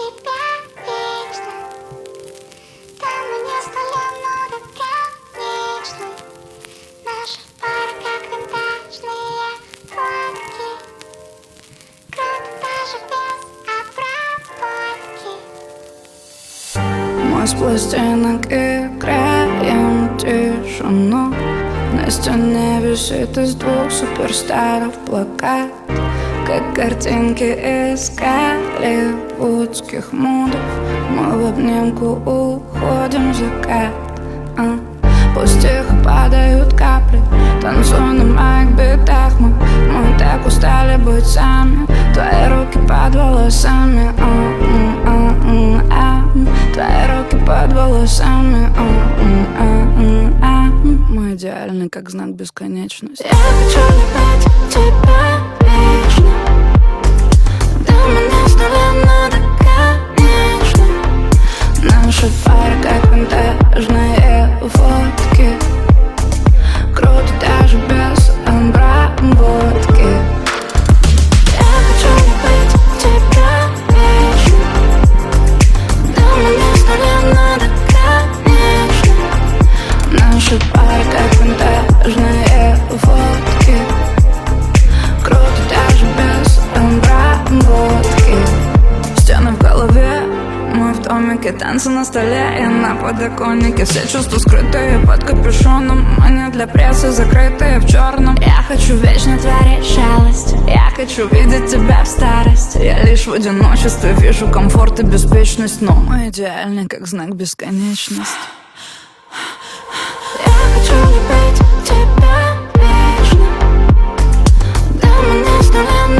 тебя вечно. Там мы не столем, но бесконечны. Наша пара как винтажные фотки. Круто даже без обработки. Мы с пластинок играем тишину. На стене висит из двух суперстаров плакат, как картинки из голливудских модов. Мы в обнимку уходим в закат. Пусть их падают капли, танцуя на моих битах. Мы так устали быть сами. Твои руки под волосами, твои руки под волосами. Мы идеальны, как знак бесконечности. Я хочу любить тебя вечно. Да, мы не столем, но бесконечны. Наша пара как винтажные фотки. Круто даже без обработки. Я хочу любить тебя вечно. Да, мы не столем, но бесконечны. Наша пара как винтажные фотки. Круто даже без обработки. Стены в голове, мы в домике, танцы на столе и на подоконнике. Все чувства скрытые под капюшоном. Мы не для прессы, закрытые в черном. Я хочу вечно творить шалость. Я хочу видеть тебя в старости. Я лишь в одиночестве вижу комфорт и беспечность. Но мы идеальны, как знак бесконечности. Я хочу любить тебя вечно. Да, мы не столем,